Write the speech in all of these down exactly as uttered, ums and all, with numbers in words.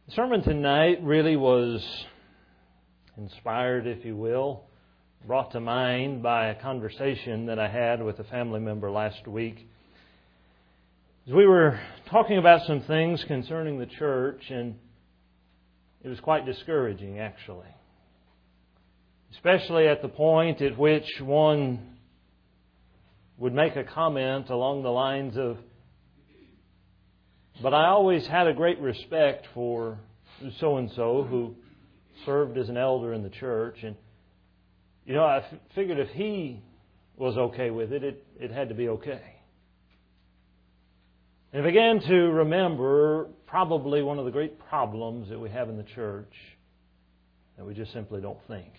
The sermon tonight really was inspired, if you will, brought to mind by a conversation that I had with a family member last week. As we were talking about some things concerning the church, and it was quite discouraging, actually. Especially at the point at which one would make a comment along the lines of, but I always had a great respect for so-and-so who served as an elder in the church. And, you know, I f- figured if he was okay with it, it, it had to be okay. And I began to remember probably one of the great problems that we have in the church, that we just simply don't think.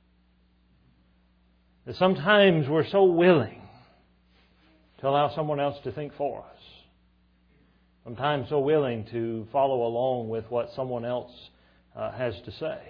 That sometimes we're so willing to allow someone else to think for us. Sometimes so willing to follow along with what someone else uh, has to say.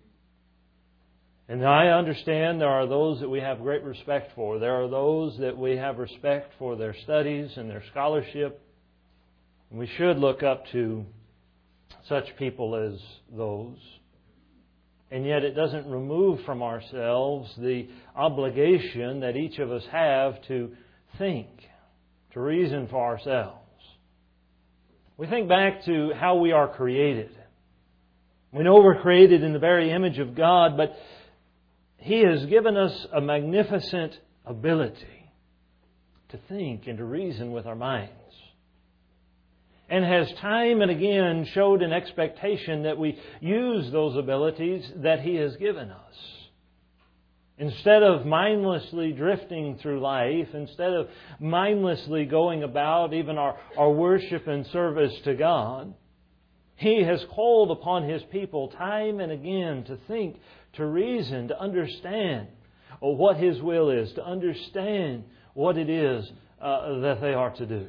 And I understand there are those that we have great respect for. There are those that we have respect for their studies and their scholarship. And we should look up to such people as those. And yet it doesn't remove from ourselves the obligation that each of us have to think, to reason for ourselves. We think back to how we are created. We know we're created in the very image of God, but He has given us a magnificent ability to think and to reason with our minds. And has time and again showed an expectation that we use those abilities that He has given us. Instead of mindlessly drifting through life, instead of mindlessly going about even our, our worship and service to God, He has called upon His people time and again to think, to reason, to understand what His will is, to understand what it is uh, that they are to do.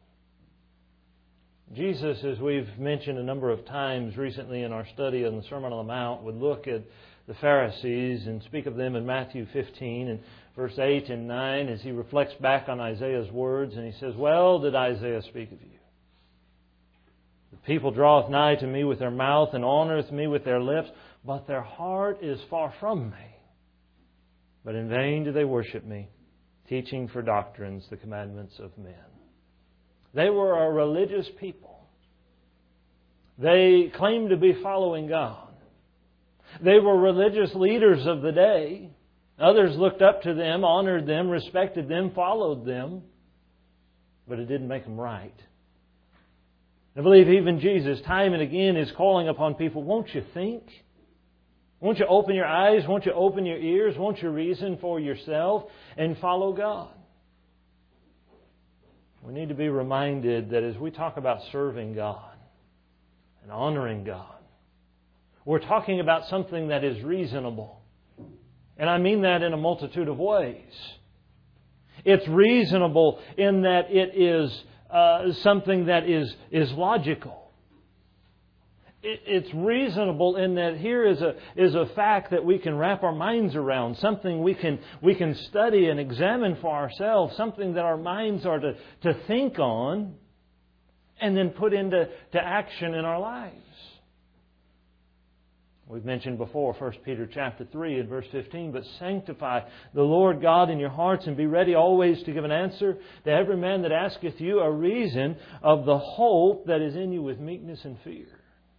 Jesus, as we've mentioned a number of times recently in our study on the Sermon on the Mount, would look at the Pharisees and speak of them in Matthew fifteen and verse eight and nine as He reflects back on Isaiah's words, and He says, "Well did Isaiah speak of you. The people draweth nigh to me with their mouth and honoureth me with their lips, but their heart is far from me. But in vain do they worship me, teaching for doctrines the commandments of men." They were a religious people. They claimed to be following God. They were religious leaders of the day. Others looked up to them, honored them, respected them, followed them. But it didn't make them right. I believe even Jesus, time and again, is calling upon people, won't you think? Won't you open your eyes? Won't you open your ears? Won't you reason for yourself and follow God? We need to be reminded that as we talk about serving God and honoring God, we're talking about something that is reasonable. And I mean that in a multitude of ways. It's reasonable in that it is uh, something that is, is logical. It, it's reasonable in that here is a, is a fact that we can wrap our minds around, something we can, we can study and examine for ourselves, something that our minds are to, to think on and then put into to action in our lives. We've mentioned before, First Peter chapter three and verse fifteen, "But sanctify the Lord God in your hearts, and be ready always to give an answer to every man that asketh you a reason of the hope that is in you with meekness and fear."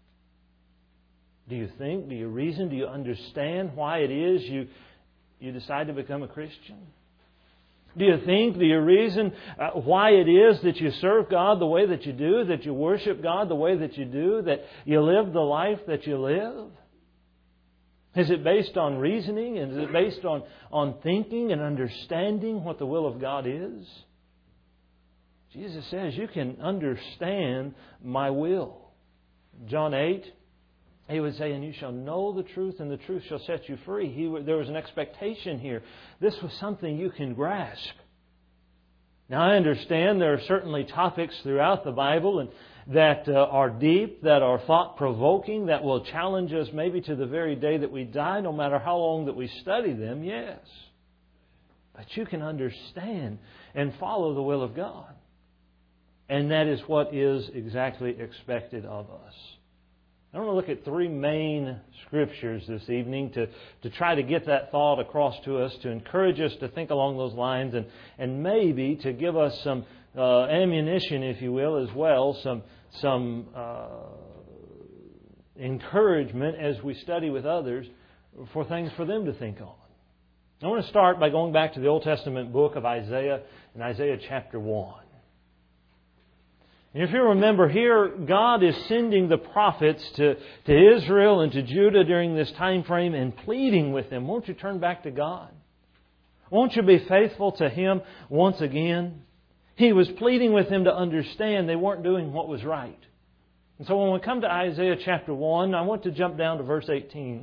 Do you think? Do you reason? Do you understand why it is you, you decide to become a Christian? Do you think? Do you reason uh, why it is that you serve God the way that you do, that you worship God the way that you do, that you live the life that you live? Is it based on reasoning? Is it based on, on thinking and understanding what the will of God is? Jesus says you can understand my will. John eight, He would say, "And you shall know the truth, and the truth shall set you free." He, there was an expectation here. This was something you can grasp. Now, I understand there are certainly topics throughout the Bible and that uh, are deep, that are thought-provoking, that will challenge us maybe to the very day that we die, no matter how long that we study them, yes. But you can understand and follow the will of God. And that is what is exactly expected of us. I want to look at three main scriptures this evening to, to try to get that thought across to us, to encourage us to think along those lines, and, and maybe to give us some uh, ammunition, if you will, as well, some, some uh, encouragement as we study with others for things for them to think on. I want to start by going back to the Old Testament book of Isaiah, in Isaiah chapter one. And if you remember here, God is sending the prophets to, to Israel and to Judah during this time frame and pleading with them, won't you turn back to God? Won't you be faithful to Him once again? He was pleading with them to understand they weren't doing what was right. And so when we come to Isaiah chapter one, I want to jump down to verse eighteen.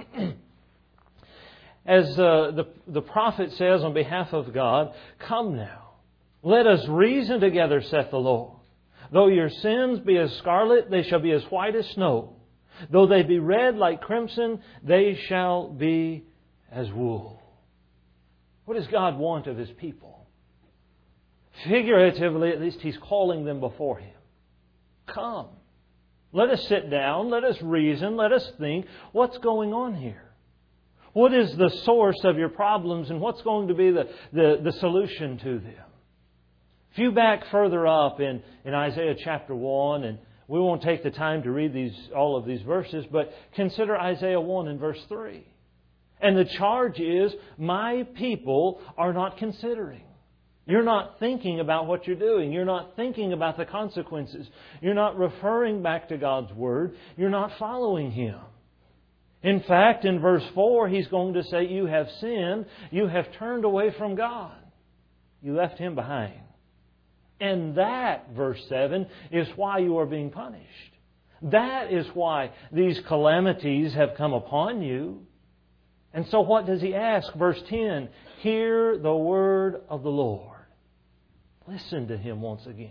As uh, the, the prophet says on behalf of God, "Come now, let us reason together, saith the Lord. Though your sins be as scarlet, they shall be as white as snow. Though they be red like crimson, they shall be as wool." What does God want of His people? Figuratively, at least, He's calling them before Him. Come. Let us sit down. Let us reason. Let us think. What's going on here? What is the source of your problems, and what's going to be the, the, the solution to them? If you back further up in, in Isaiah chapter one, and we won't take the time to read these all of these verses, but consider Isaiah one and verse three. And the charge is, my people are not considering. You're not thinking about what you're doing. You're not thinking about the consequences. You're not referring back to God's Word. You're not following Him. In fact, in verse four, He's going to say, you have sinned. You have turned away from God. You left Him behind. And that, verse seven, is why you are being punished. That is why these calamities have come upon you. And so what does He ask? Verse ten, hear the word of the Lord. Listen to Him once again.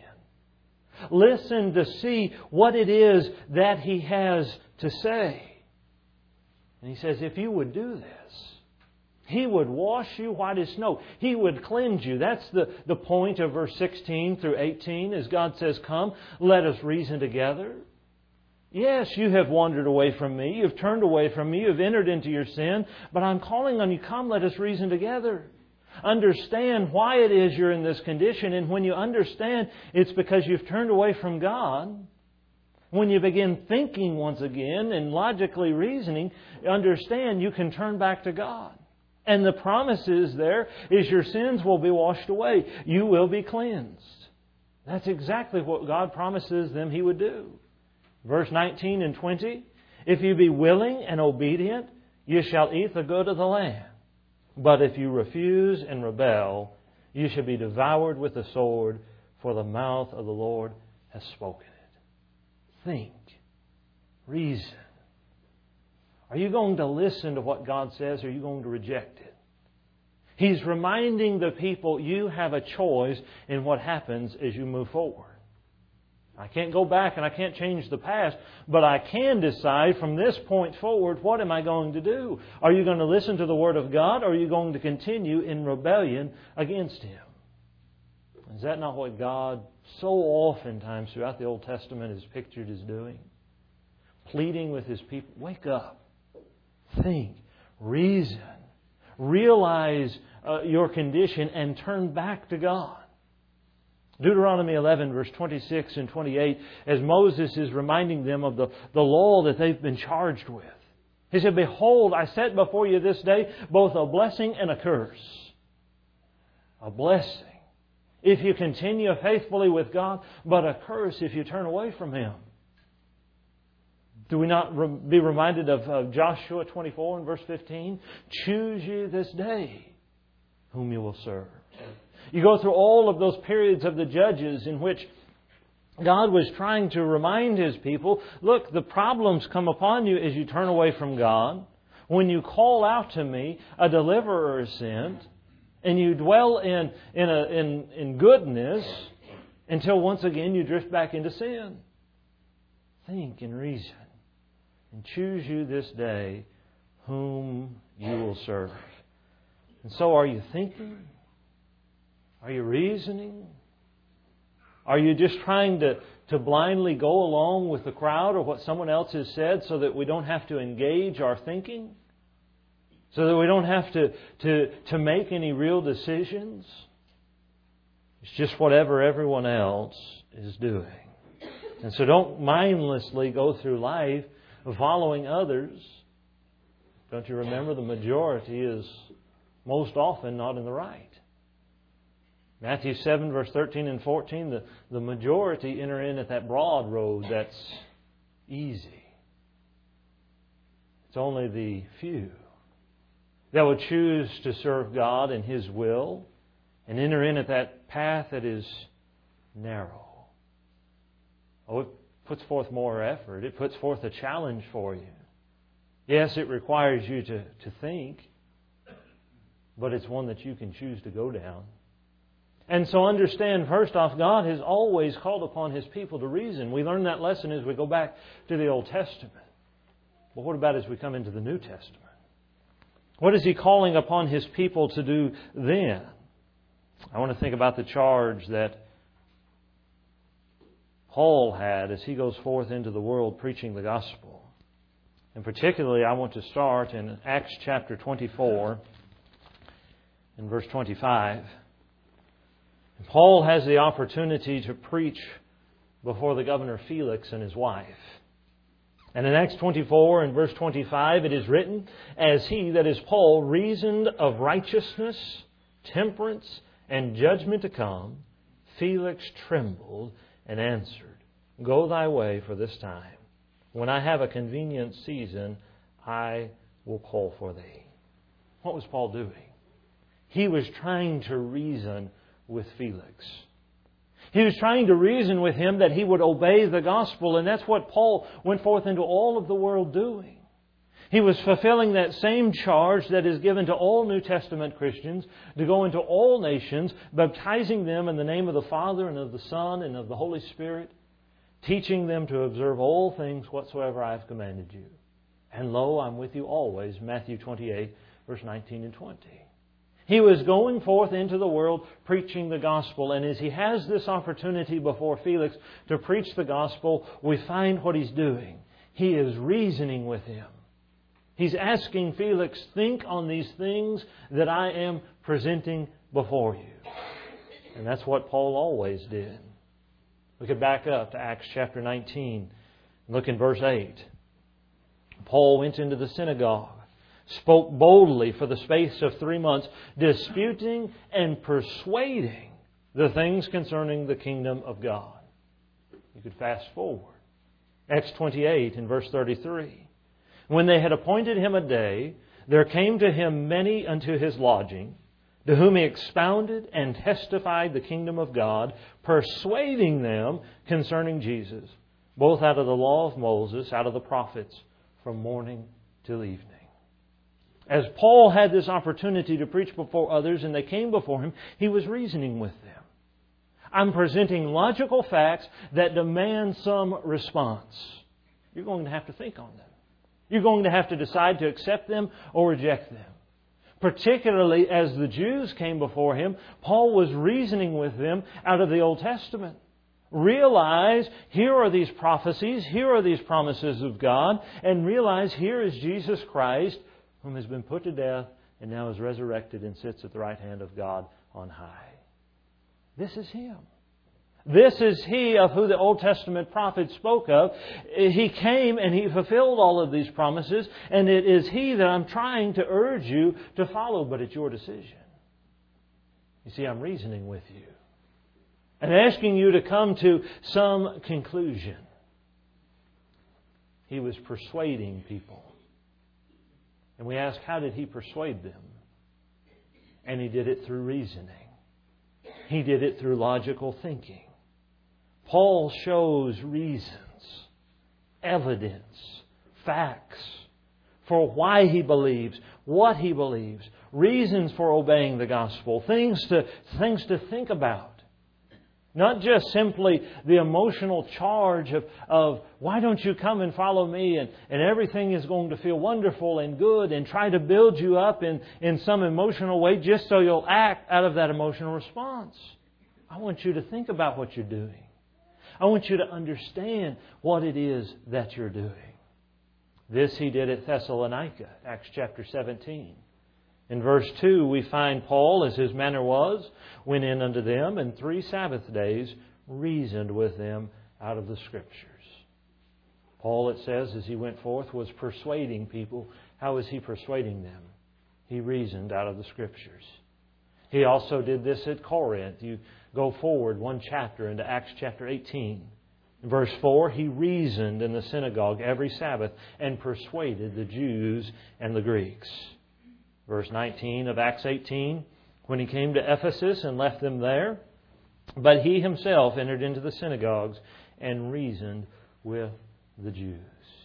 Listen to see what it is that He has to say. And He says, if you would do this, He would wash you white as snow. He would cleanse you. That's the, the point of verse sixteen through eighteen, as God says, come, let us reason together. Yes, you have wandered away from Me. You've turned away from Me. You've entered into your sin. But I'm calling on you, come, let us reason together. Understand why it is you're in this condition. And when you understand, it's because you've turned away from God. When you begin thinking once again and logically reasoning, understand you can turn back to God. And the promise is there is your sins will be washed away. You will be cleansed. That's exactly what God promises them He would do. Verse nineteen and twenty, if you be willing and obedient, you shall eat the good of the land. But if you refuse and rebel, you shall be devoured with the sword, for the mouth of the Lord has spoken it. Think. Reason. Are you going to listen to what God says, or are you going to reject it? He's reminding the people you have a choice in what happens as you move forward. I can't go back and I can't change the past, but I can decide from this point forward, what am I going to do? Are you going to listen to the Word of God, or are you going to continue in rebellion against Him? Is that not what God so oftentimes throughout the Old Testament is pictured as doing? Pleading with His people, wake up, think, reason, realize uh, your condition and turn back to God. Deuteronomy eleven, verse twenty-six and twenty-eight, as Moses is reminding them of the, the law that they've been charged with. He said, behold, I set before you this day both a blessing and a curse. A blessing if you continue faithfully with God, but a curse if you turn away from Him. Do we not re- be reminded of, of Joshua twenty-four and verse fifteen? Choose you this day whom you will serve. You go through all of those periods of the Judges in which God was trying to remind His people, look, the problems come upon you as you turn away from God. When you call out to Me, a deliverer is sent, and you dwell in, in, a, in, in goodness until once again you drift back into sin. Think and reason, and choose you this day whom you will serve. And so are you thinking? Are you reasoning? Are you just trying to, to blindly go along with the crowd or what someone else has said so that we don't have to engage our thinking? So that we don't have to, to, to make any real decisions? It's just whatever everyone else is doing. And so don't mindlessly go through life following others. Don't you remember the majority is most often not in the right? Matthew seven, verse thirteen and fourteen, the, the majority enter in at that broad road that's easy. It's only the few that would choose to serve God and His will and enter in at that path that is narrow. Oh, it puts forth more effort. It puts forth a challenge for you. Yes, it requires you to, to think, but it's one that you can choose to go down. And so understand, first off, God has always called upon His people to reason. We learn that lesson as we go back to the Old Testament. But what about as we come into the New Testament? What is He calling upon His people to do then? I want to think about the charge that Paul had as he goes forth into the world preaching the gospel. And particularly, I want to start in Acts chapter twenty-four and verse twenty-five. And Paul has the opportunity to preach before the governor Felix and his wife. And in Acts twenty-four and verse twenty-five it is written, "As he," that is Paul, "reasoned of righteousness, temperance, and judgment to come, Felix trembled and answered, Go thy way for this time. When I have a convenient season, I will call for thee." What was Paul doing? He was trying to reason with Felix. He was trying to reason with him that he would obey the gospel, and that's what Paul went forth into all of the world doing. He was fulfilling that same charge that is given to all New Testament Christians to go into all nations, baptizing them in the name of the Father and of the Son and of the Holy Spirit, teaching them to observe all things whatsoever I have commanded you. And lo, I'm with you always, Matthew twenty-eight, verse nineteen and twenty. He was going forth into the world preaching the gospel, and as he has this opportunity before Felix to preach the gospel, we find what he's doing. He is reasoning with him. He's asking Felix, think on these things that I am presenting before you. And that's what Paul always did. We could back up to Acts chapter nineteen and look in verse eight. Paul went into the synagogue, spoke boldly for the space of three months, disputing and persuading the things concerning the kingdom of God. You could fast forward. Acts twenty-eight and verse thirty-three. When they had appointed him a day, there came to him many unto his lodging, to whom he expounded and testified the kingdom of God, persuading them concerning Jesus, both out of the law of Moses, out of the prophets, from morning till evening. As Paul had this opportunity to preach before others and they came before him, he was reasoning with them. I'm presenting logical facts that demand some response. You're going to have to think on them. You're going to have to decide to accept them or reject them. Particularly as the Jews came before him, Paul was reasoning with them out of the Old Testament. Realize here are these prophecies, here are these promises of God, and realize here is Jesus Christ, whom has been put to death and now is resurrected and sits at the right hand of God on high. This is Him. This is He of who the Old Testament prophets spoke of. He came and He fulfilled all of these promises, and it is He that I'm trying to urge you to follow, but it's your decision. You see, I'm reasoning with you and asking you to come to some conclusion. He was persuading people. And we ask, how did He persuade them? And He did it through reasoning. He did it through logical thinking. Paul shows reasons, evidence, facts for why he believes, what he believes, reasons for obeying the gospel, things to, things to think about. Not just simply the emotional charge of, of why don't you come and follow me and, and everything is going to feel wonderful and good, and try to build you up in, in some emotional way just so you'll act out of that emotional response. I want you to think about what you're doing. I want you to understand what it is that you're doing. This he did at Thessalonica, Acts chapter seventeen. In verse two, we find Paul, as his manner was, went in unto them, and three Sabbath days reasoned with them out of the Scriptures. Paul, it says, as he went forth, was persuading people. How was he persuading them? He reasoned out of the Scriptures. He also did this at Corinth. You go forward one chapter into Acts chapter eighteen. In verse four, he reasoned in the synagogue every Sabbath and persuaded the Jews and the Greeks. Verse nineteen of Acts eighteen, when he came to Ephesus and left them there, but he himself entered into the synagogues and reasoned with the Jews.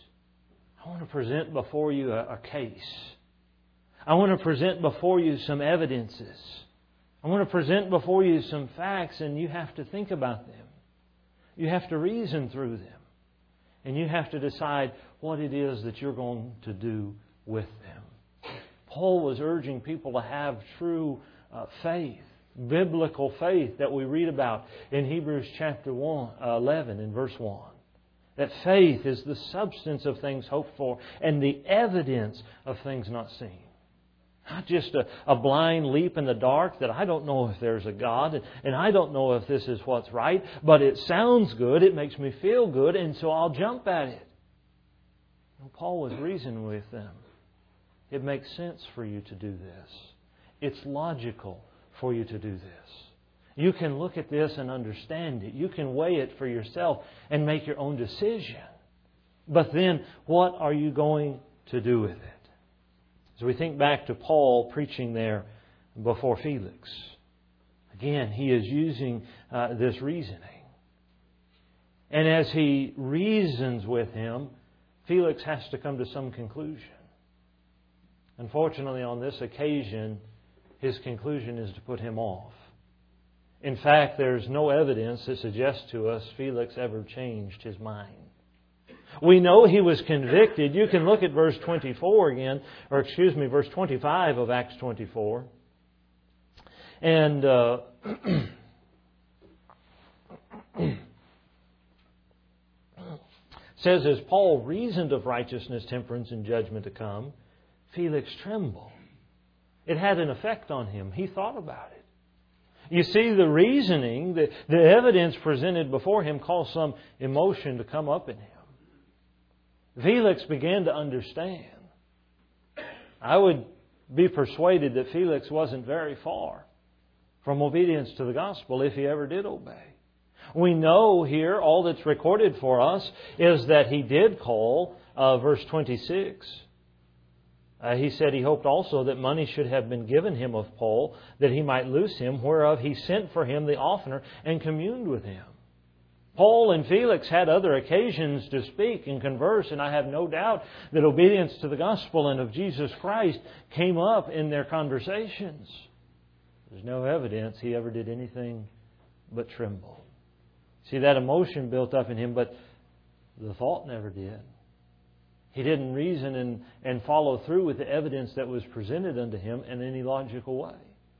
I want to present before you a, a case. I want to present before you some evidences. I want to present before you some facts, and you have to think about them. You have to reason through them. And you have to decide what it is that you're going to do with them. Paul was urging people to have true uh, faith, biblical faith that we read about in Hebrews chapter one, uh, eleven and verse one. That faith is the substance of things hoped for and the evidence of things not seen. Not just a, a blind leap in the dark that I don't know if there's a God and, and I don't know if this is what's right, but it sounds good, it makes me feel good, and so I'll jump at it. Well, Paul was reasoning with them. It makes sense for you to do this. It's logical for you to do this. You can look at this and understand it. You can weigh it for yourself and make your own decision. But then, what are you going to do with it? As we think back to Paul preaching there before Felix, again, he is using uh, this reasoning. And as he reasons with him, Felix has to come to some conclusion. Unfortunately, on this occasion, his conclusion is to put him off. In fact, there's no evidence that suggests to us Felix ever changed his mind. We know he was convicted. You can look at verse twenty-four again, or excuse me, verse twenty-five of Acts twenty-four. And uh, says, as Paul reasoned of righteousness, temperance, and judgment to come, Felix trembled. It had an effect on him. He thought about it. You see, the reasoning, the, the evidence presented before him caused some emotion to come up in him. Felix began to understand. I would be persuaded that Felix wasn't very far from obedience to the gospel if he ever did obey. We know here, all that's recorded for us, is that he did call, uh, verse twenty-six. Uh, he said he hoped also that money should have been given him of Paul, that he might loose him, whereof he sent for him the oftener and communed with him. Paul and Felix had other occasions to speak and converse, and I have no doubt that obedience to the gospel and of Jesus Christ came up in their conversations. There's no evidence he ever did anything but tremble. See, that emotion built up in him, but the thought never did. He didn't reason and, and follow through with the evidence that was presented unto him in any logical way.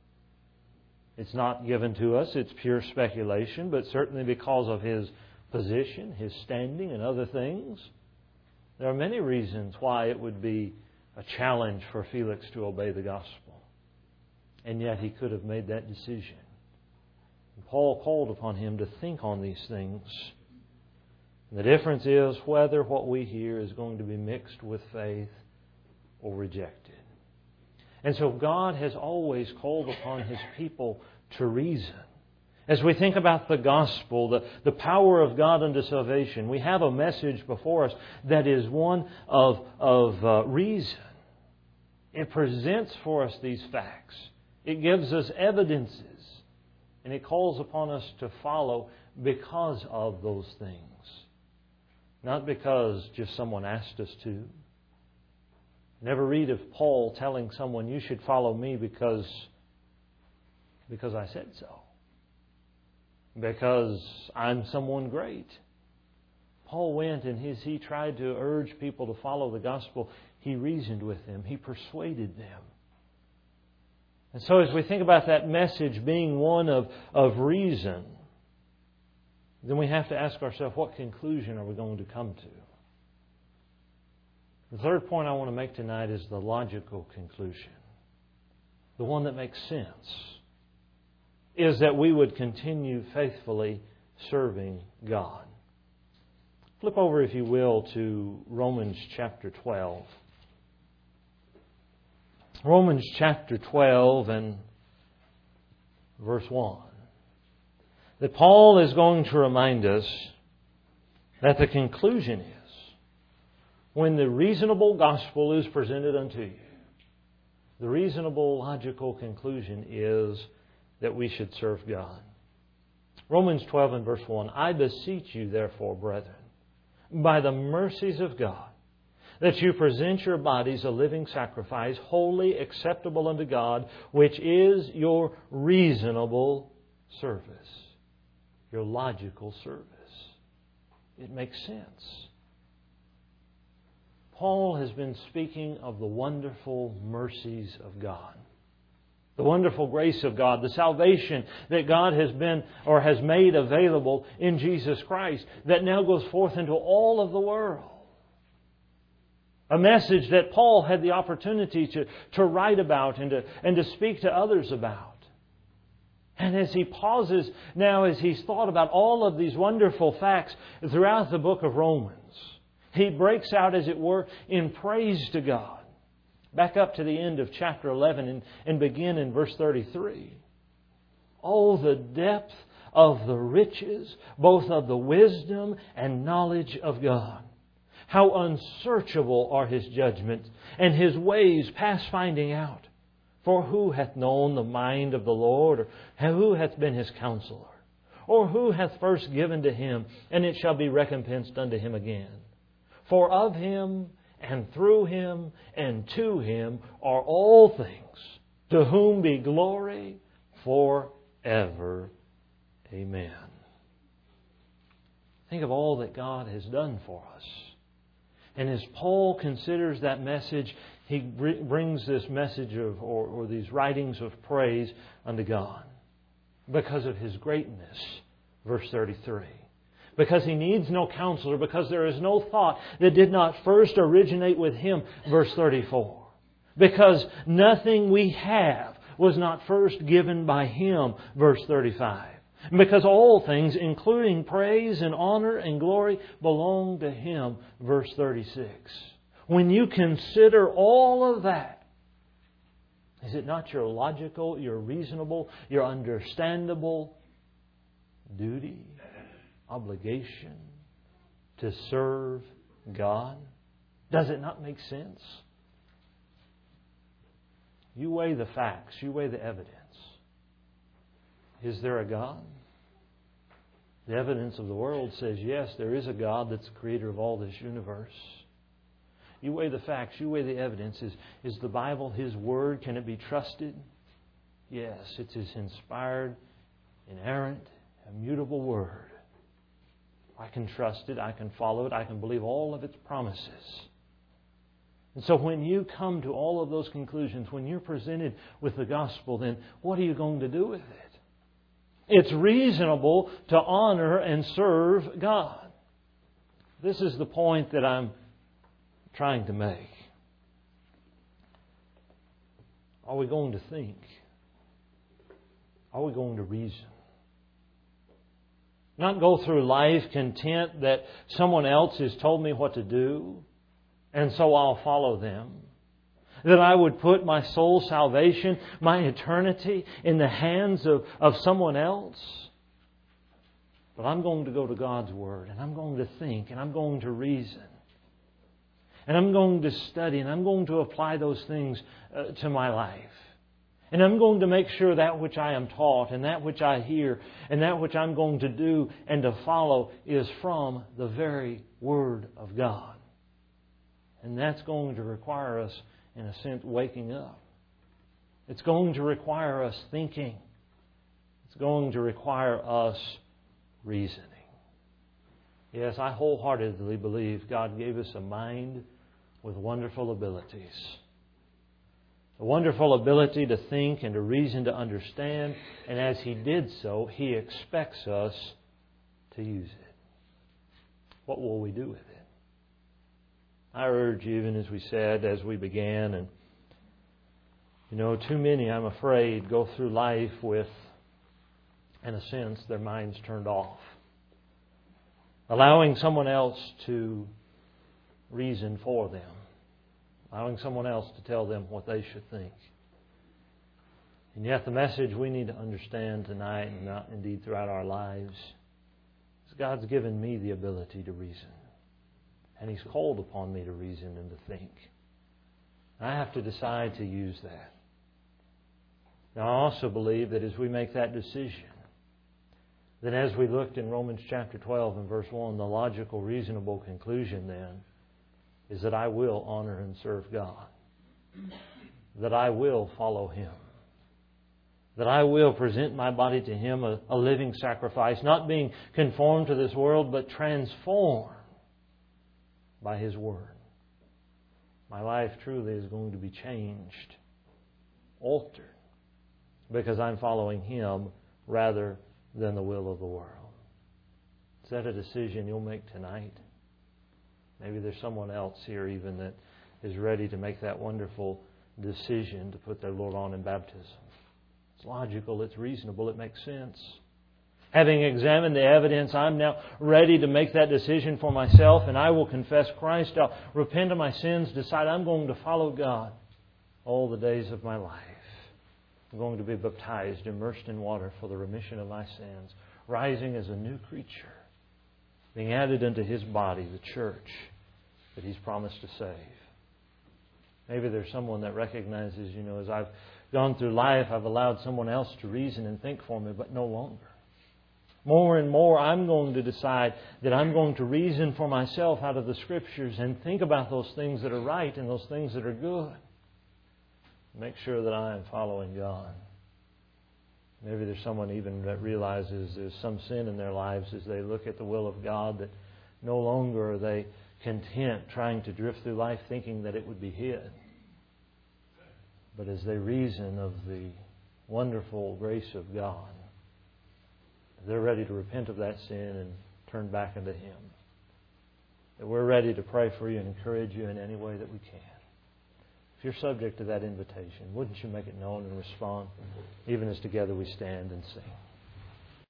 It's not given to us. It's pure speculation, but certainly because of his position, his standing, and other things, there are many reasons why it would be a challenge for Felix to obey the gospel. And yet he could have made that decision. And Paul called upon him to think on these things. And the difference is whether what we hear is going to be mixed with faith or rejected. And so God has always called upon His people to reason. As we think about the gospel, the, the power of God unto salvation, we have a message before us that is one of, of uh, reason. It presents for us these facts. It gives us evidences. And it calls upon us to follow because of those things. Not because just someone asked us to. Never read of Paul telling someone, you should follow me because, because I said so. Because I'm someone great. Paul went and his, he tried to urge people to follow the gospel. He reasoned with them. He persuaded them. And so as we think about that message being one of, of reason, then we have to ask ourselves, what conclusion are we going to come to? The third point I want to make tonight is the logical conclusion. The one that makes sense is that we would continue faithfully serving God. Flip over, if you will, to Romans chapter twelve. Romans chapter twelve and verse one. That Paul is going to remind us that the conclusion is, when the reasonable gospel is presented unto you, the reasonable logical conclusion is that we should serve God. Romans twelve and verse one. I beseech you, therefore, brethren, by the mercies of God, that you present your bodies a living sacrifice, holy, acceptable unto God, which is your reasonable service, your logical service. It makes sense. Paul has been speaking of the wonderful mercies of God, the wonderful grace of God, the salvation that God has been or has made available in Jesus Christ that now goes forth into all of the world. A message that Paul had the opportunity to, to write about and to, and to speak to others about. And as he pauses now, as he's thought about all of these wonderful facts throughout the book of Romans, he breaks out, as it were, in praise to God. Back up to the end of chapter eleven and, and begin in verse thirty-three. Oh, the depth of the riches, both of the wisdom and knowledge of God. How unsearchable are His judgments, and His ways past finding out. For who hath known the mind of the Lord, or who hath been His counselor? Or who hath first given to Him, and it shall be recompensed unto Him again? For of Him, and through Him, and to Him are all things, to whom be glory forever. Amen. Think of all that God has done for us. And as Paul considers that message, he brings this message of, or, or these writings of praise unto God because of His greatness. Verse thirty-three. Because He needs no counselor, because there is no thought that did not first originate with Him. Verse thirty-four. Because nothing we have was not first given by Him. Verse thirty-five. Because all things, including praise and honor and glory, belong to Him. Verse thirty-six. When you consider all of that, is it not your logical, your reasonable, your understandable duty, obligation to serve God? Does it not make sense? You weigh the facts. You weigh the evidence. Is there a God? The evidence of the world says, yes, there is a God that's the creator of all this universe. You weigh the facts. You weigh the evidence. Is, is the Bible His Word? Can it be trusted? Yes, it's His inspired, inerrant, immutable Word. I can trust it. I can follow it. I can believe all of its promises. And so when you come to all of those conclusions, when you're presented with the gospel, then what are you going to do with it? It's reasonable to honor and serve God. This is the point that I'm trying to make. Are we going to think? Are we going to reason? Not go through life content that someone else has told me what to do, and so I'll follow them. That I would put my soul's salvation, my eternity, in the hands of, of someone else. But I'm going to go to God's Word, and I'm going to think, and I'm going to reason. And I'm going to study, and I'm going to apply those things uh, to my life. And I'm going to make sure that which I am taught, and that which I hear, and that which I'm going to do and to follow is from the very Word of God. And that's going to require us, in a sense, waking up. It's going to require us thinking. It's going to require us reasoning. Yes, I wholeheartedly believe God gave us a mind with wonderful abilities. A wonderful ability to think and to reason, to understand. And as He did so, He expects us to use it? What will we do with it? I urge you, even as we said, as we began, and you know, too many, I'm afraid, go through life with, in a sense, their minds turned off. Allowing someone else to reason for them. Allowing someone else to tell them what they should think. And yet the message we need to understand tonight, and not indeed throughout our lives, is God's given me the ability to reason. And He's called upon me to reason and to think. I have to decide to use that. Now I also believe that as we make that decision, then as we looked in Romans chapter twelve and verse one, the logical, reasonable conclusion then is that I will honor and serve God. That I will follow Him. That I will present my body to Him a, a living sacrifice, not being conformed to this world, but transformed by His Word. My life truly is going to be changed, altered, because I'm following Him rather than the will of the world. Is that a decision you'll make tonight? Maybe there's someone else here even that is ready to make that wonderful decision to put their Lord on in baptism. It's logical, it's reasonable, it makes sense. Having examined the evidence, I'm now ready to make that decision for myself, and I will confess Christ. I'll repent of my sins, decide I'm going to follow God all the days of my life. I'm going to be baptized, immersed in water for the remission of my sins, rising as a new creature, being added unto His body, the church, that He's promised to save. Maybe there's someone that recognizes, you know, as I've gone through life, I've allowed someone else to reason and think for me, but no longer. More and more, I'm going to decide that I'm going to reason for myself out of the Scriptures and think about those things that are right and those things that are good. Make sure that I am following God. Maybe there's someone even that realizes there's some sin in their lives as they look at the will of God, that no longer are they content trying to drift through life thinking that it would be His. But as they reason of the wonderful grace of God, they're ready to repent of that sin and turn back unto Him. That we're ready to pray for you and encourage you in any way that we can. If you're subject to that invitation, wouldn't you make it known and respond, even as together we stand and sing?